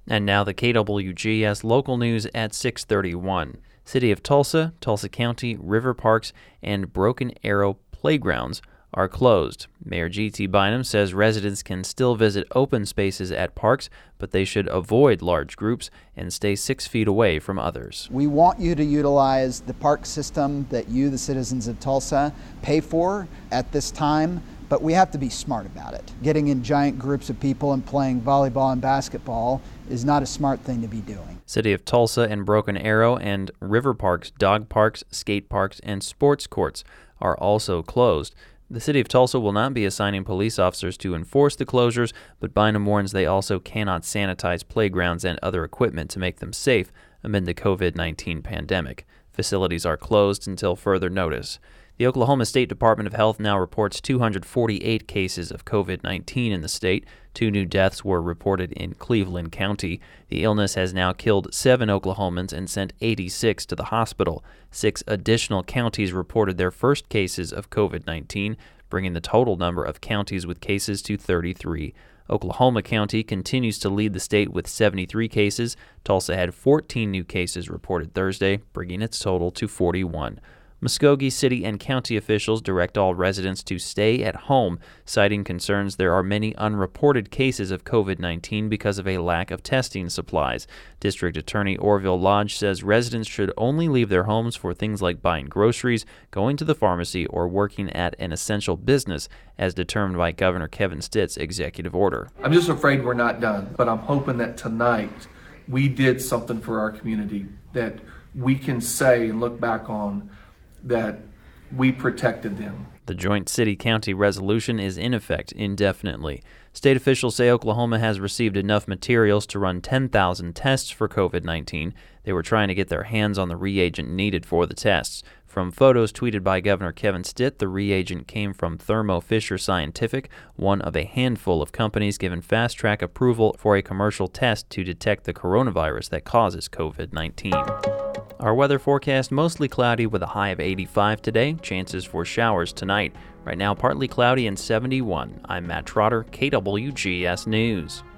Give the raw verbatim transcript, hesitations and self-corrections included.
And now the K W G S local news at six thirty-one. City of Tulsa, Tulsa County, River Parks, and Broken Arrow playgrounds are closed. Mayor G T. Bynum says residents can still visit open spaces at parks, but they should avoid large groups and stay six feet away from others. We want you to utilize the park system that you, the citizens of Tulsa, pay for at this time, but we have to be smart about it. Getting in giant groups of people and playing volleyball and basketball is not a smart thing to be doing. City of Tulsa and Broken Arrow and River Parks, dog parks, skate parks, and sports courts are also closed. The City of Tulsa will not be assigning police officers to enforce the closures, but Bynum warns they also cannot sanitize playgrounds and other equipment to make them safe amid the covid nineteen pandemic. Facilities are closed until further notice. The Oklahoma State Department of Health now reports two hundred forty-eight cases of covid nineteen in the state. Two new deaths were reported in Cleveland County. The illness has now killed seven Oklahomans and sent eighty-six to the hospital. Six additional counties reported their first cases of covid nineteen, bringing the total number of counties with cases to thirty-three. Oklahoma County continues to lead the state with seventy-three cases. Tulsa had fourteen new cases reported Thursday, bringing its total to forty-one. Muskogee City and County officials direct all residents to stay at home, citing concerns there are many unreported cases of covid nineteen because of a lack of testing supplies. District Attorney Orville Lodge says residents should only leave their homes for things like buying groceries, going to the pharmacy, or working at an essential business, as determined by Governor Kevin Stitt's executive order. I'm just afraid we're not done, but I'm hoping that tonight we did something for our community that we can say and look back on that we protected them. The joint city-county resolution is in effect indefinitely. State officials say Oklahoma has received enough materials to run ten thousand tests for covid nineteen. They were trying to get their hands on the reagent needed for the tests. From photos tweeted by Governor Kevin Stitt, the reagent came from Thermo Fisher Scientific, one of a handful of companies given fast-track approval for a commercial test to detect the coronavirus that causes covid nineteen. Our weather forecast: mostly cloudy with a high of eighty-five today. Chances for showers tonight. Right now, partly cloudy and seventy-one. I'm Matt Trotter, K W G S News.